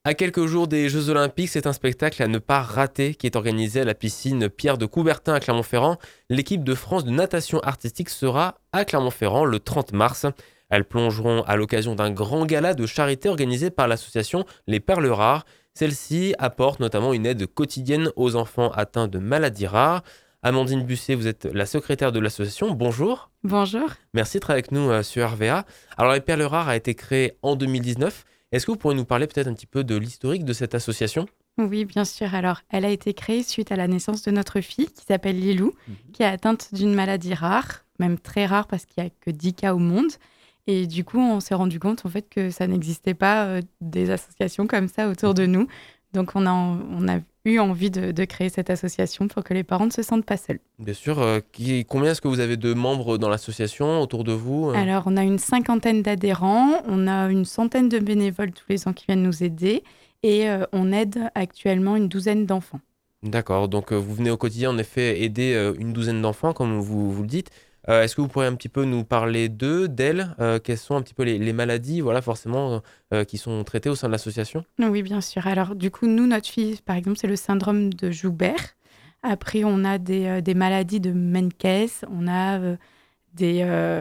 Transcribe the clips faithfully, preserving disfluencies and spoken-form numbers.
À quelques jours des Jeux Olympiques, c'est un spectacle à ne pas rater qui est organisé à la piscine Pierre de Coubertin à Clermont-Ferrand. L'équipe de France de natation artistique sera à Clermont-Ferrand le trente mars. Elles plongeront à l'occasion d'un grand gala de charité organisé par l'association Les Perles Rares. Celle-ci apporte notamment une aide quotidienne aux enfants atteints de maladies rares. Amandine Busset, vous êtes la secrétaire de l'association. Bonjour. Bonjour. Merci d'être avec nous euh, sur R V A. Alors, Les Perles Rares a été créée en deux mille dix-neuf. Est-ce que vous pourriez nous parler peut-être un petit peu de l'historique de cette association ? Oui, bien sûr. Alors, elle a été créée suite à la naissance de notre fille, qui s'appelle Lilou, mmh. qui est atteinte d'une maladie rare, même très rare parce qu'il n'y a que dix cas au monde. Et du coup, on s'est rendu compte en fait que ça n'existait pas euh, des associations comme ça autour de nous. Donc, on a, on a eu envie de, de créer cette association pour que les parents ne se sentent pas seuls. Bien sûr. Euh, qui, combien est-ce que vous avez de membres dans l'association autour de vous ? Alors, on a une cinquantaine d'adhérents, on a une centaine de bénévoles tous les ans qui viennent nous aider et euh, on aide actuellement une douzaine d'enfants. D'accord. Donc, euh, vous venez au quotidien, en effet, aider euh, une douzaine d'enfants, comme vous, vous le dites. Euh, est-ce que vous pourriez un petit peu nous parler d'eux, d'elles euh, Quelles sont un petit peu les, les maladies, voilà, forcément, euh, qui sont traitées au sein de l'association ? Oui, bien sûr. Alors, du coup, nous, notre fille, par exemple, c'est le syndrome de Joubert. Après, on a des, euh, des maladies de Menkes, on a euh, des,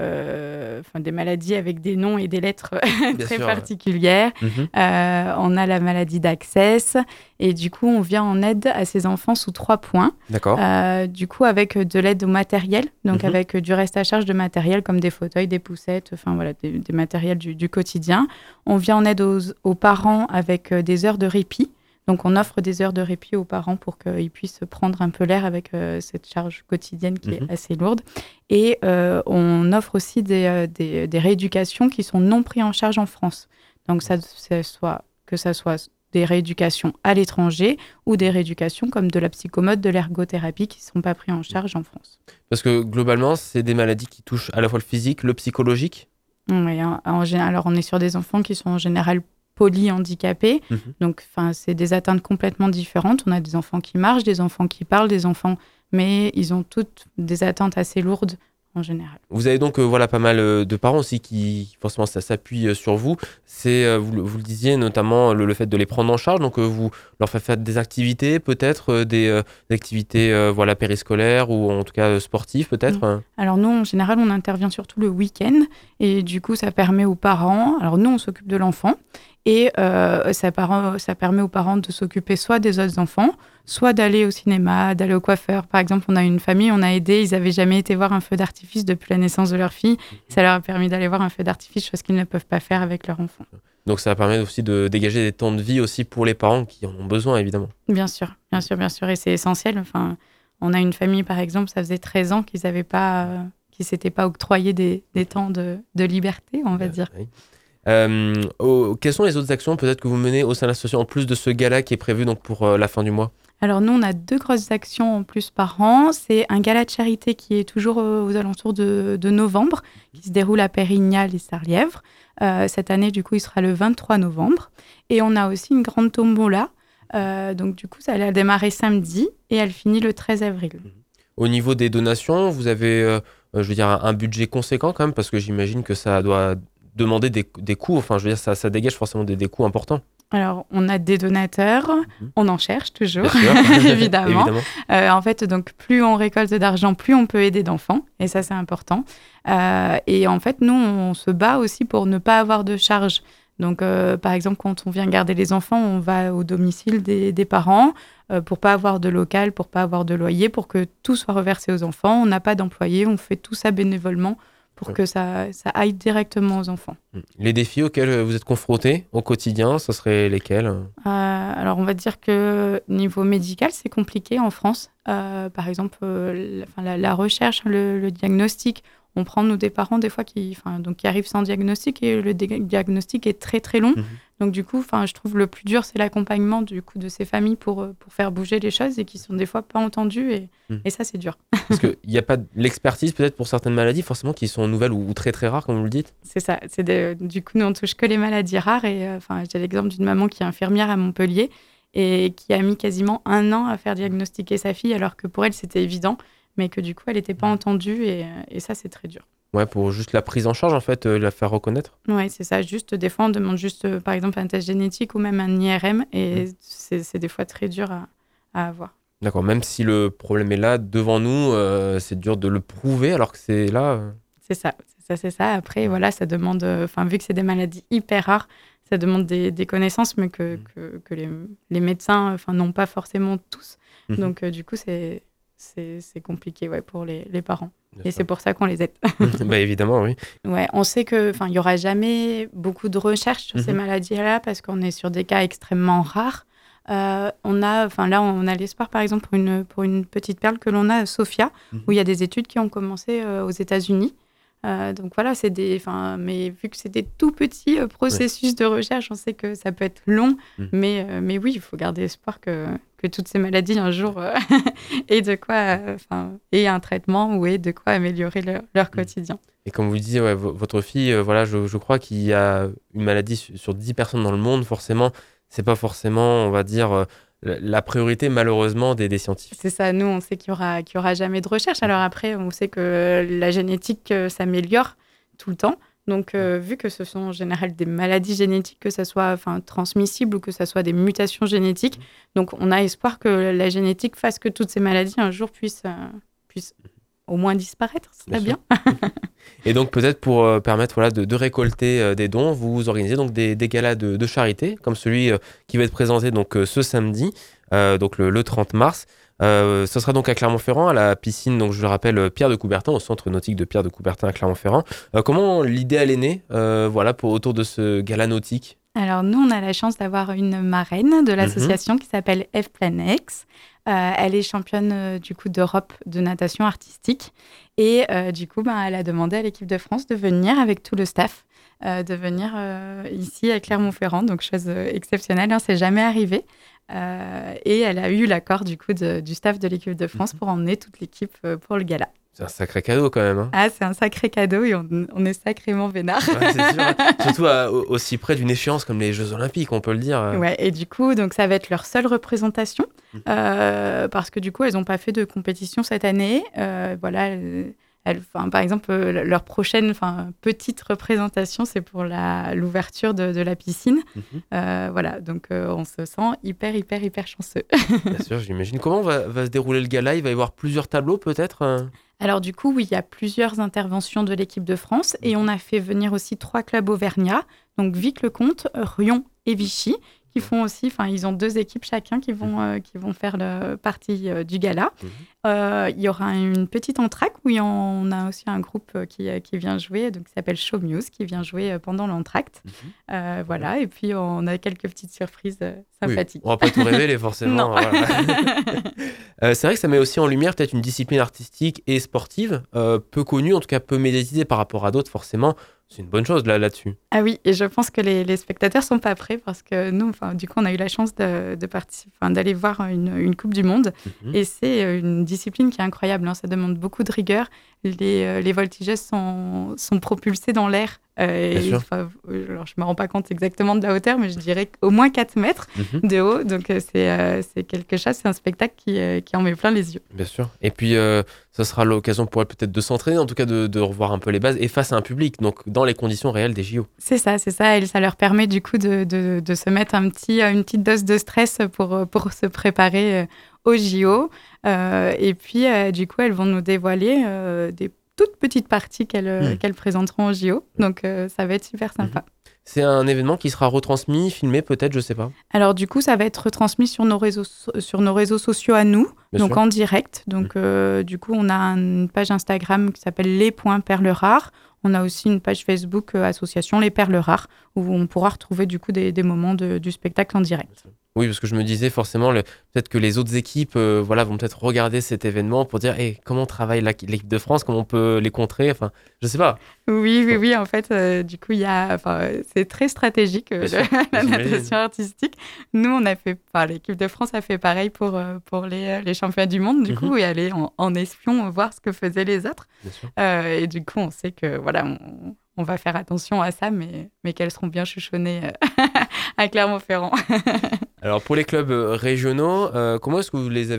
euh, enfin, des maladies avec des noms et des lettres très sûr, particulières. Ouais. Mmh. Euh, on a la maladie d'Accès. Et du coup, on vient en aide à ces enfants sous trois points. D'accord. Euh, du coup, avec de l'aide au matériel, donc Mmh. avec du reste à charge de matériel comme des fauteuils, des poussettes, enfin voilà, des, des matériels du, du quotidien. On vient en aide aux, aux parents avec des heures de répit. Donc, on offre des heures de répit aux parents pour qu'ils puissent prendre un peu l'air avec euh, cette charge quotidienne qui Mmh. est assez lourde. Et euh, on offre aussi des, euh, des, des rééducations qui sont non prises en charge en France. Donc, ça, ça soit, que ça soit des rééducations à l'étranger ou des rééducations comme de la psychomote, de l'ergothérapie qui ne sont pas prises en charge en France. Parce que globalement, c'est des maladies qui touchent à la fois le physique, le psychologique. Oui, en, en général, alors on est sur des enfants qui sont en général polyhandicapés. Mmh. Donc, c'est des atteintes complètement différentes. On a des enfants qui marchent, des enfants qui parlent, des enfants, mais ils ont toutes des atteintes assez lourdes en général. Vous avez donc euh, voilà, pas mal euh, de parents aussi qui, forcément, ça s'appuie euh, sur vous. C'est, euh, vous, vous le disiez, notamment le, le fait de les prendre en charge. Donc, euh, vous leur faites faire des activités, peut-être, euh, des, euh, des activités euh, voilà, périscolaires ou en tout cas euh, sportives, peut-être. Mmh. Alors, nous, en général, on intervient surtout le week-end. Et du coup, ça permet aux parents... Alors, nous, on s'occupe de l'enfant. Et euh, ça, par- ça permet aux parents de s'occuper soit des autres enfants, soit d'aller au cinéma, d'aller au coiffeur. Par exemple, on a une famille, on a aidé, ils n'avaient jamais été voir un feu d'artifice depuis la naissance de leur fille. Ça leur a permis d'aller voir un feu d'artifice, chose qu'ils ne peuvent pas faire avec leur enfant. Donc ça permet aussi de dégager des temps de vie aussi pour les parents qui en ont besoin, évidemment. Bien sûr, bien sûr, bien sûr. Et c'est essentiel. Enfin, on a une famille, par exemple, ça faisait treize ans qu'ils n'avaient pas, euh, qu'ils s'étaient pas octroyés des, des temps de, de liberté, on va dire. Oui. Euh, oh, quelles sont les autres actions peut-être que vous menez au sein de l'association en plus de ce gala qui est prévu donc pour euh, la fin du mois ? Alors nous, on a deux grosses actions en plus par an. C'est un gala de charité qui est toujours euh, aux alentours de, de novembre, qui se déroule à Pérignal et Sarlièvre. Euh, cette année, du coup, il sera le vingt-trois novembre. Et on a aussi une grande tombola. Euh, donc du coup, ça elle a démarré samedi et elle finit le treize avril. Au niveau des donations, vous avez, euh, je veux dire, un, un budget conséquent quand même, parce que j'imagine que ça doit demander des, des coûts, enfin je veux dire, ça, ça dégage forcément des, des coûts importants. Alors, on a des donateurs, mmh. on en cherche toujours, évidemment. Évidemment. Euh, en fait, donc, plus on récolte d'argent, plus on peut aider d'enfants, et ça, c'est important. Euh, et en fait, nous, on se bat aussi pour ne pas avoir de charges. Donc, euh, par exemple, quand on vient garder les enfants, on va au domicile des, des parents euh, pour pas avoir de local, pour pas avoir de loyer, pour que tout soit reversé aux enfants. On n'a pas d'employés, on fait tout ça bénévolement pour que ça, ça aille directement aux enfants. Les défis auxquels vous êtes confrontés au quotidien, ce seraient lesquels ? euh, Alors, on va dire que niveau médical, c'est compliqué en France. Euh, par exemple, euh, la, enfin, la, la recherche, le, le diagnostic, on prend, nous, des parents, des fois, qui, enfin, donc, qui arrivent sans diagnostic et le dé- diagnostic est très, très long. Mmh. Donc, du coup, enfin, je trouve le plus dur, c'est l'accompagnement du coup, de ces familles pour, pour faire bouger les choses et qui sont des fois pas entendues. Et, mmh. et ça, c'est dur. Parce qu'il n'y a pas de l'expertise, peut-être, pour certaines maladies, forcément, qui sont nouvelles ou, ou très, très rares, comme vous le dites ? C'est ça. C'est de, du coup, nous, on touche que les maladies rares. Et enfin, euh, j'ai l'exemple d'une maman qui est infirmière à Montpellier et qui a mis quasiment un an à faire diagnostiquer sa fille, alors que pour elle, c'était évident, mais que du coup, elle n'était pas entendue. Et, et ça, c'est très dur. Ouais, pour juste la prise en charge, en fait, euh, la faire reconnaître. Oui, c'est ça. Juste, des fois, on demande juste, euh, par exemple, un test génétique ou même un I R M, et Mm. c'est, c'est des fois très dur à, à avoir. D'accord, même si le problème est là, devant nous, euh, c'est dur de le prouver, alors que c'est là... euh, C'est ça, c'est ça, c'est ça. Après, voilà, ça demande, euh, enfin, vu que c'est des maladies hyper rares, ça demande des, des connaissances, mais que, Mm. que, que les, les médecins, enfin, n'ont pas forcément tous. Mhm. Donc, euh, du coup, c'est, c'est, c'est compliqué, ouais, pour les, les parents. Bien Et sûr. c'est pour ça qu'on les aide. Bah évidemment, oui. Ouais, on sait que, enfin, il y aura jamais beaucoup de recherches sur ces Mhm. maladies-là parce qu'on est sur des cas extrêmement rares. Euh, on a, enfin là, on a l'espoir, par exemple, pour une, pour une petite perle que l'on a, Sophia, Mhm. où il y a des études qui ont commencé euh, aux États-Unis. Euh, donc voilà, c'est des, enfin, mais vu que c'est des tout petits euh, processus de recherche, on sait que ça peut être long, Mhm. mais, euh, mais oui, il faut garder espoir que, que toutes ces maladies un jour euh, aient de quoi, euh, enfin, aient un traitement ou aient de quoi améliorer leur, leur quotidien. Et comme vous le disiez, ouais, vo- votre fille, euh, voilà, je, je crois qu'il y a une maladie su- sur dix personnes dans le monde, forcément, c'est pas forcément, on va dire, euh, la la priorité, malheureusement, des, des scientifiques. C'est ça, nous, on sait qu'il y aura, qu'il y aura jamais de recherche. Alors après, on sait que la génétique euh, s'améliore tout le temps. Donc, euh, vu que ce sont en général des maladies génétiques, que ce soit enfin, transmissibles ou que ce soit des mutations génétiques, donc on a espoir que la génétique fasse que toutes ces maladies un jour puissent, euh, puissent au moins disparaître. Ce serait Bien bien. sûr. Et donc, peut-être pour euh, permettre voilà, de, de récolter euh, des dons, vous organisez donc des, des galas de, de charité, comme celui euh, qui va être présenté donc, euh, ce samedi, euh, donc le, le trente mars. Euh, ce sera donc à Clermont-Ferrand, à la piscine, donc je le rappelle, euh, Pierre de Coubertin, au centre nautique de Pierre de Coubertin à Clermont-Ferrand. Euh, comment l'idée elle est née euh, voilà, pour, autour de ce gala nautique? Alors, nous, on a la chance d'avoir une marraine de Mhm. l'association qui s'appelle F-Planex. Euh, elle est championne euh, du coup d'Europe de natation artistique. Et euh, du coup, ben, elle a demandé à l'équipe de France de venir avec tout le staff, euh, de venir euh, ici à Clermont-Ferrand. Donc, chose euh, exceptionnelle, hein, c'est jamais arrivé. Euh, et elle a eu l'accord du coup de- du staff de l'équipe de France Mhm. pour emmener toute l'équipe euh, pour le gala. C'est un sacré cadeau quand même. Hein. Ah, c'est un sacré cadeau et on, on est sacrément vénard. Ouais, c'est sûr. Hein. Surtout à- au- aussi près d'une échéance comme les Jeux Olympiques, on peut le dire. euh. Ouais, et du coup, donc ça va être leur seule représentation Mhm. euh, parce que du coup, elles n'ont pas fait de compétition cette année. Euh, voilà, elles, elles- enfin, par exemple, euh, leur prochaine, enfin, petite représentation, c'est pour la l'ouverture de, de la piscine. Mhm. Euh, voilà, donc euh, on se sent hyper, hyper, hyper chanceux. Bien sûr, j'imagine. Comment va, va se dérouler le gala? Il va y avoir plusieurs tableaux peut-être euh Alors du coup, oui, il y a plusieurs interventions de l'équipe de France et on a fait venir aussi trois clubs auvergnats, donc Vic-le-Comte, Rion et Vichy, qui font aussi, enfin, ils ont deux équipes chacun qui vont, euh, qui vont faire le partie euh, du gala. Mhm. Euh, il y aura une petite entracte où il y en- on a aussi un groupe euh, qui, euh, qui vient jouer, donc qui s'appelle Show Muse, qui vient jouer euh, pendant l'entracte. Mhm. Euh, voilà, et puis on a quelques petites surprises euh, Oui, sympathiques. on va pas tout révéler forcément. Non. Voilà. Euh, c'est vrai que ça met aussi en lumière peut-être une discipline artistique et sportive, euh, peu connue, en tout cas peu médiatisée par rapport à d'autres forcément. C'est une bonne chose là, là-dessus. Ah oui, et je pense que les, les spectateurs sont pas prêts parce que nous, enfin, du coup, on a eu la chance de, de participer, enfin, d'aller voir une, une Coupe du Monde. Mhm. Et c'est euh, une discipline qui est incroyable, hein. Ça demande beaucoup de rigueur. Les, euh, les voltigeuses sont, sont propulsées dans l'air. Euh, Bien et, sûr. enfin, euh, alors, je me rends pas compte exactement de la hauteur, mais je dirais au moins quatre mètres Mhm. de haut. Donc, euh, c'est euh, c'est quelque chose, c'est un spectacle qui, euh, qui en met plein les yeux. Bien sûr. Et puis, euh, ça sera l'occasion pour elle peut-être de s'entraîner, en tout cas de, de revoir un peu les bases et face à un public, donc dans les conditions réelles des J O. C'est ça, c'est ça. Et ça leur permet du coup de, de, de se mettre un petit, une petite dose de stress pour, pour se préparer euh, aux J O. Euh, et puis, euh, du coup, elles vont nous dévoiler euh, des toutes petites parties qu'elles euh, Mm. qu'elles présenteront aux J O. Donc, euh, ça va être super sympa. C'est un événement qui sera retransmis, filmé peut-être, je sais pas. Alors, du coup, ça va être retransmis sur nos réseaux, so- sur nos réseaux sociaux à nous, Bien donc sûr. en direct. Donc, euh, du coup, on a une page Instagram qui s'appelle Les Points Perles Rares. On a aussi une page Facebook euh, association Les Perles Rares où on pourra retrouver du coup des, des moments de- du spectacle en direct. Oui, parce que je me disais forcément, le- peut-être que les autres équipes euh, voilà, vont peut-être regarder cet événement pour dire hey, comment travaille la- l'équipe de France, comment on peut les contrer. Enfin, je sais pas. Oui, oui, oui. En fait, euh, du coup, il y a, enfin, euh, c'est très stratégique euh, Bien sûr, la j'imagine. natation artistique. Nous, on a fait, enfin, l'équipe de France a fait pareil pour euh, pour les, euh, les championnats du monde, du Mhm. coup, et aller en, en espion euh, voir ce que faisaient les autres. Bien sûr. Euh, et du coup, on sait que voilà, on, on va faire attention à ça, mais mais qu'elles seront bien chouchonnées euh, à Clermont-Ferrand. Alors pour les clubs euh, régionaux, euh, comment est-ce que vous les avez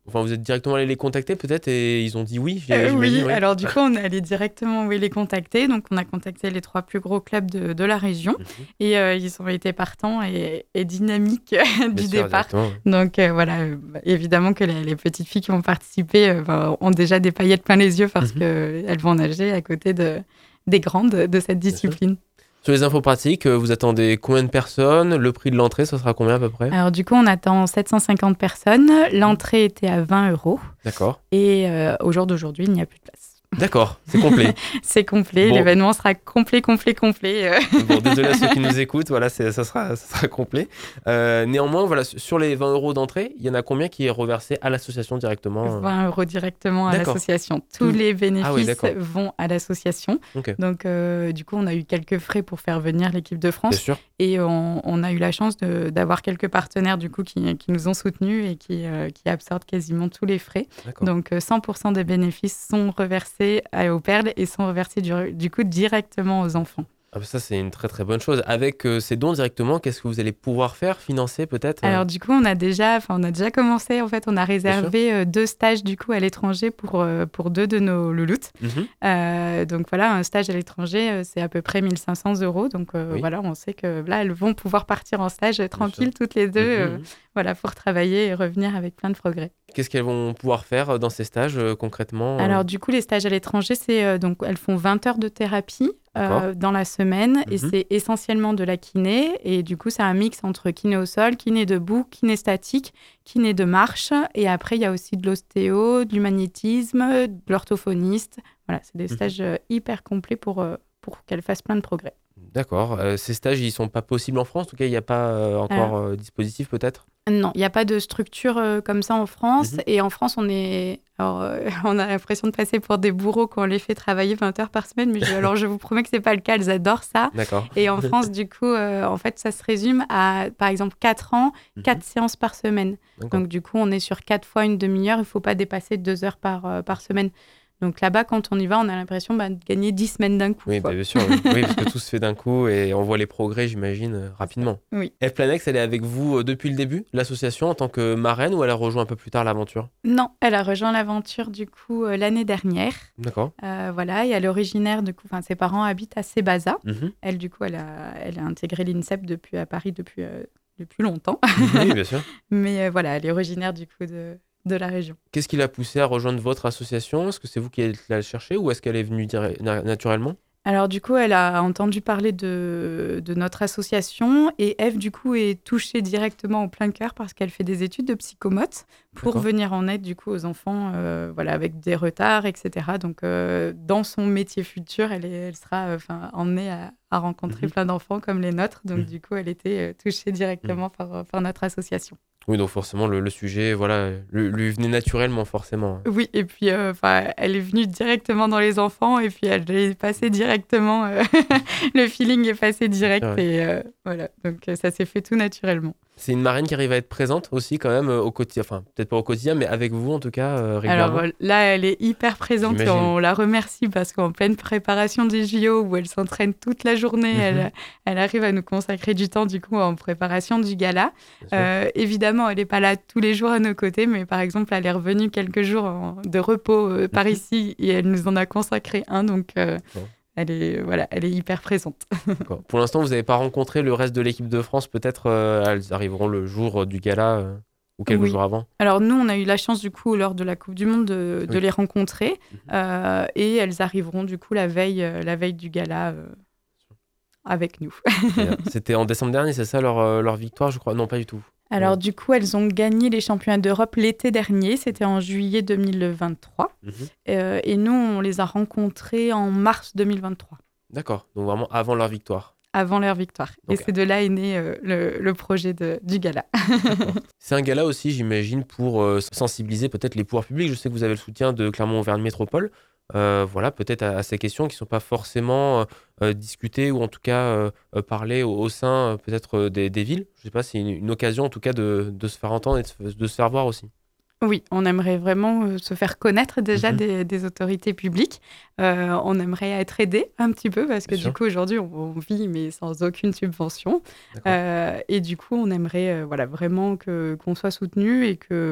Enfin, vous êtes directement allé les contacter peut-être et ils ont dit oui, Euh, j'imagine, oui, oui. alors du coup, on est allé directement oui, les contacter. Donc, on a contacté les trois plus gros clubs de, de la région Mhm. et euh, ils ont été partants et, et dynamiques Bien du sûr, départ. directement. Ouais. Donc, euh, voilà, euh, bah, évidemment que les, les petites filles qui ont participé euh, bah, ont déjà des paillettes plein les yeux parce Mhm. qu'elles vont nager à côté de, des grandes de cette Bien sûr. discipline. Sur les infos pratiques, euh, vous attendez combien de personnes? Le prix de l'entrée, ça sera combien à peu près? Alors, du coup, on attend sept cent cinquante personnes. L'entrée était à vingt euros. D'accord. Et euh, au jour d'aujourd'hui, il n'y a plus de place. D'accord, c'est complet. C'est complet, Bon. l'événement sera complet, complet, complet. euh. Bon, désolé à ceux qui nous écoutent, voilà, c'est, ça, sera, ça sera complet. Euh, néanmoins, voilà, sur les vingt euros d'entrée, il y en a combien qui est reversé à l'association directement? euh vingt euros directement à D'accord. l'association. Tout- Tous les Ah oui, bénéfices d'accord. vont à l'association. Ok, Donc, euh, du coup, on a eu quelques frais pour faire venir l'équipe de bien France. sûr. Et on, on a eu la chance de- d'avoir quelques partenaires du coup, qui, qui nous ont soutenus et qui, euh, qui absorbent quasiment tous les frais. D'accord. Donc, euh, cent pour cent des bénéfices sont reversés à, aux Perles et sont reversés du, du coup directement aux enfants. Ah, bah ça, c'est une très très bonne chose. Avec euh, ces dons directement, qu'est-ce que vous allez pouvoir faire, financer peut-être? euh Alors du coup, on a déjà, enfin, on a déjà commencé. En fait, on a réservé euh, deux stages du coup à l'étranger pour euh, pour deux de nos louloutes. Mhm. Euh, donc voilà, un stage à l'étranger, euh, c'est à peu près mille cinq cents euros. Donc euh, Oui. voilà, on sait que là, elles vont pouvoir partir en stage euh, tranquille sûr. toutes les deux, Mhm, euh, mhm. voilà, pour travailler et revenir avec plein de progrès. Qu'est-ce qu'elles vont pouvoir faire euh, dans ces stages euh, concrètement? euh Alors du coup, les stages à l'étranger, c'est euh, donc elles font vingt heures de thérapie D'accord. euh, dans la semaine et Mhm. c'est essentiellement de la kiné et du coup, c'est un mix entre kiné au sol, kiné debout, kiné statique, kiné de marche et après il y a aussi de l'ostéo, du magnétisme, de l'orthophoniste. Voilà, c'est des Mhm. stages euh, hyper complets pour euh, pour qu'elles fassent plein de progrès. D'accord. Euh, ces stages, ils sont pas possibles en France. En tout cas, il n'y a pas euh, encore euh, dispositif peut-être. Non, il n'y a pas de structure euh, comme ça en France. Mhm. Et en France, on est, alors, euh, on a l'impression de passer pour des bourreaux quand on les fait travailler vingt heures par semaine. Mais je, alors, je vous promets que c'est pas le cas. Elles adorent ça. D'accord. Et en France, du coup, euh, en fait, ça se résume à, par exemple, quatre ans, Mhm. quatre séances par semaine. D'accord. Donc, du coup, on est sur quatre fois une demi-heure. Il ne faut pas dépasser deux heures par, euh, par semaine. Donc là-bas, quand on y va, on a l'impression bah, de gagner dix semaines d'un coup. Oui, quoi. bah, bien sûr, oui. Oui, parce que tout se fait d'un coup et on voit les progrès, j'imagine, euh, rapidement. Oui. F-Planex, elle est avec vous euh, depuis le début, l'association, en tant que marraine, ou elle a rejoint un peu plus tard l'aventure? Non, elle a rejoint l'aventure, du coup, euh, l'année dernière. D'accord. Euh, voilà, et elle est originaire, du coup, enfin, ses parents habitent à Sébaza. Mhm. Elle, du coup, elle a, elle a intégré l'INSEP depuis, à Paris depuis, euh, depuis longtemps. Oui, bien sûr. Mais euh, voilà, elle est originaire, du coup, de, de la région. Qu'est-ce qui l'a poussée à rejoindre votre association? Est-ce que c'est vous qui êtes allé la chercher ou est-ce qu'elle est venue dire- na- naturellement? Alors, du coup, elle a entendu parler de, de notre association et Eve, du coup, est touchée directement au plein cœur parce qu'elle fait des études de psychomote pour D'accord. venir en aide, du coup, aux enfants euh, voilà, avec des retards, et cetera. Donc, euh, dans son métier futur, elle, est, elle sera euh, 'fin, emmenée à, à rencontrer Mhm. plein d'enfants comme les nôtres. Donc, Mhm. du coup, elle était euh, touchée directement par, par notre association. Oui, donc forcément, le, le sujet, voilà, lui, lui venait naturellement, forcément. Oui, et puis euh, 'fin, elle est venue directement dans les enfants et puis elle est passée directement, euh, le feeling est passé direct Ah ouais. et euh, voilà, donc euh, ça s'est fait tout naturellement. C'est une marraine qui arrive à être présente aussi, quand même, euh, au quotidien. Enfin, peut-être pas au quotidien, mais avec vous, en tout cas, euh, régulièrement. Alors euh, là, elle est hyper présente et J'imagine. on la remercie parce qu'en pleine préparation des J O où elle s'entraîne toute la journée, Mhm. elle, elle arrive à nous consacrer du temps du coup en préparation du gala. Bien sûr. Euh, évidemment, elle n'est pas là tous les jours à nos côtés, mais par exemple, elle est revenue quelques jours en- de repos euh, par Mhm. ici et elle nous en a consacré un, donc euh, Bon. elle est voilà, elle est hyper présente. D'accord. Pour l'instant, vous n'avez pas rencontré le reste de l'équipe de France. Peut-être euh, elles arriveront le jour euh, du gala euh, ou quelques Oui. jours avant. Alors nous, on a eu la chance du coup lors de la Coupe du Monde de, de Oui. les rencontrer Mhm. euh, et elles arriveront du coup la veille, euh, la veille du gala euh, avec nous. Très bien. C'était en décembre dernier, c'est ça leur, euh, leur victoire, je crois? Non, pas du tout. Alors Ouais. du coup, elles ont gagné les championnats d'Europe l'été dernier, c'était en juillet deux mille vingt-trois Mhm. euh, et nous, on les a rencontrées en mars deux mille vingt-trois. D'accord, donc vraiment avant leur victoire. Avant leur victoire. Ok. Et c'est de là est né euh, le, le projet de, du gala. D'accord. C'est un gala aussi, j'imagine, pour euh, sensibiliser peut-être les pouvoirs publics. Je sais que vous avez le soutien de Clermont-Auvergne Métropole. Euh, voilà, peut-être à, à ces questions qui ne sont pas forcément euh, euh, discutées ou en tout cas euh, euh, parlées au, au sein euh, peut-être euh, des, des villes. Je ne sais pas, c'est une, une occasion en tout cas de, de se faire entendre et de se, de se faire voir aussi. Oui, on aimerait vraiment euh, se faire connaître déjà Mhm. des, des autorités publiques. Euh, on aimerait être aidé un petit peu parce que Bien du sûr. coup aujourd'hui on, on vit mais sans aucune subvention. D'accord. Euh, et du coup on aimerait euh, voilà vraiment que qu'on soit soutenu et que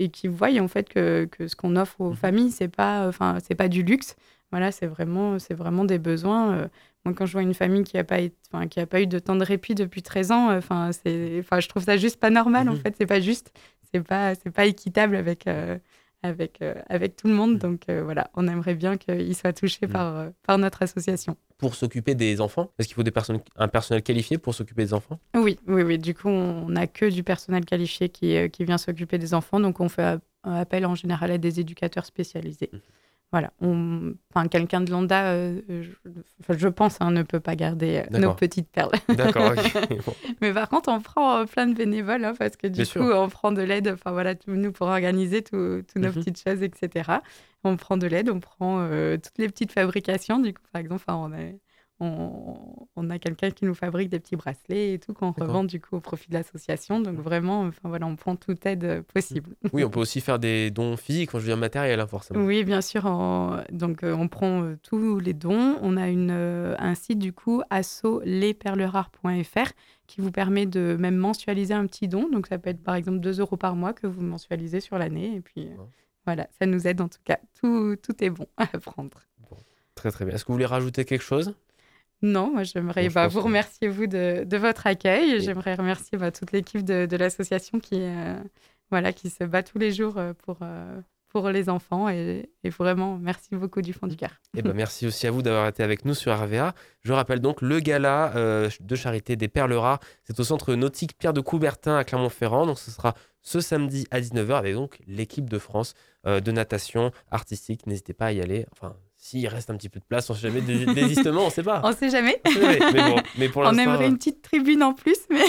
et qui voient en fait que, que ce qu'on offre aux Mhm. familles, c'est pas, enfin, c'est pas du luxe. Voilà, c'est vraiment, c'est vraiment des besoins. Euh, moi, quand je vois une famille qui a pas, été- enfin, qui a pas eu de temps de répit depuis treize ans, enfin, c'est, enfin, je trouve ça juste pas normal. En Mhm. fait, c'est pas juste, c'est pas, c'est pas équitable avec, euh, avec, euh, avec tout le monde. Mhm. Donc euh, voilà, on aimerait bien qu'ils soient touchés Mhm. par, euh, par notre association. Pour s'occuper des enfants, est-ce qu'il faut des personnes, un personnel qualifié pour s'occuper des enfants? Oui, oui, oui. Du coup, on n'a que du personnel qualifié qui, euh, qui vient s'occuper des enfants. Donc, on fait a- appel en général à des éducateurs spécialisés. Mhm. Voilà. On... Enfin, quelqu'un de lambda, euh, je... Enfin, je pense, hein, ne peut pas garder euh, nos D'accord. petites perles. D'accord, ok. Bon, Mais par contre, on prend euh, plein de bénévoles hein, parce que bien du coup, sûr. on prend de l'aide. Enfin, voilà, tout- nous, pour organiser tout- toutes nos Mhm. petites choses, et cetera. On prend de l'aide, on prend euh, toutes les petites fabrications. Du coup, par exemple, enfin, on a, on, on a quelqu'un qui nous fabrique des petits bracelets et tout qu'on D'accord. revend du coup au profit de l'association. Donc vraiment, enfin voilà, on prend toute aide euh, possible. Oui, on peut aussi faire des dons physiques, quand je veux dire matériel, hein, forcément. Oui, bien sûr. en- Donc euh, on prend euh, tous les dons. On a une, euh, un site du coup, asso les perles rares point f r, qui vous permet de même mensualiser un petit don. Donc ça peut être par exemple deux euros par mois que vous mensualisez sur l'année. Et puis euh, Ouais. voilà, ça nous aide en tout cas. Tout, tout est bon à prendre. Bon, très très bien. Est-ce que vous voulez rajouter quelque chose? Non, moi Non, j'aimerais je bah, pense vous que... remercier vous de, de votre accueil. Et- J'aimerais remercier bah, toute l'équipe de, de l'association qui, euh, voilà, qui se bat tous les jours euh, pour, euh, pour les enfants. Et, et vraiment, merci beaucoup du fond du cœur. Eh ben, merci aussi à vous d'avoir été avec nous sur R V A. Je rappelle donc le gala euh, de charité des Perles Rares. C'est au centre nautique Pierre de Coubertin à Clermont-Ferrand. Donc ce sera ce samedi à dix-neuf heures avec donc l'équipe de France euh, de natation artistique. N'hésitez pas à y aller. Enfin, s'il reste un petit peu de place, on ne sait jamais, des désistement, on ne sait pas. On ne sait jamais. On sait jamais. Mais bon, mais pour On l'instant... aimerait euh, une petite tribune en plus, mais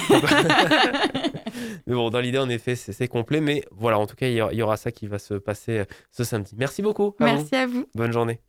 Mais bon, dans l'idée, en effet, c'est c'est complet. Mais voilà, en tout cas, il y aura, il y aura ça qui va se passer euh, ce samedi. Merci beaucoup à vous. merci à vous. Bonne journée.